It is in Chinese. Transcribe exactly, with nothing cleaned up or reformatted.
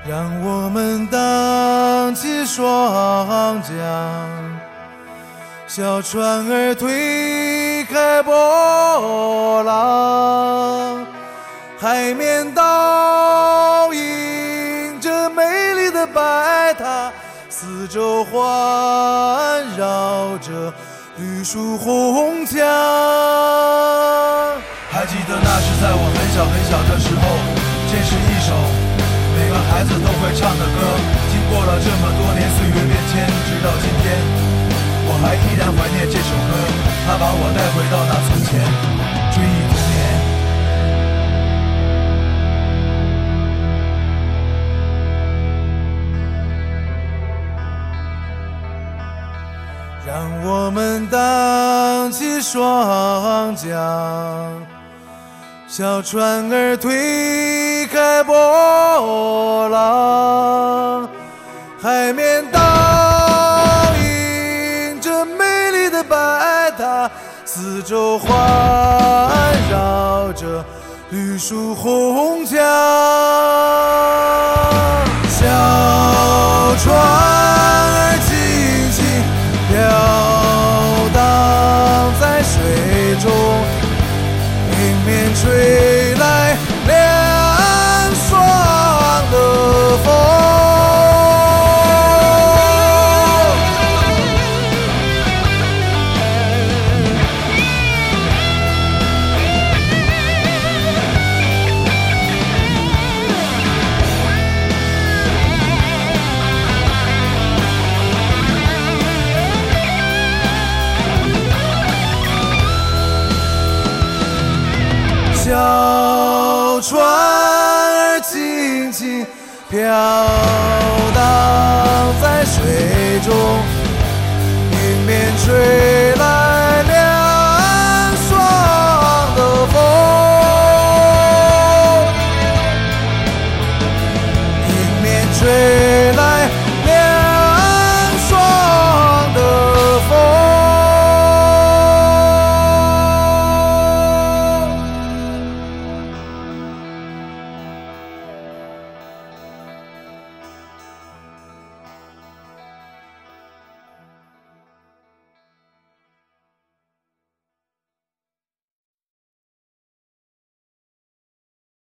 让我们荡起双桨，小船儿推开波浪，海面倒映着美丽的白塔，四周环绕着绿树红墙。还记得那是在我很小很小的时候，这是一首每个孩子都会唱的歌。经过了这么多年岁月变迁，直到今天我还依然怀念这首歌，它把我带回到那从前，追忆童年。让我们荡起双桨，小船儿推开波浪，海面倒映着美丽的白塔，四周环绕着绿树红墙。小船儿轻轻飘荡在水中，迎面吹来凉爽的风。小船儿轻轻飘荡在水中，迎面吹来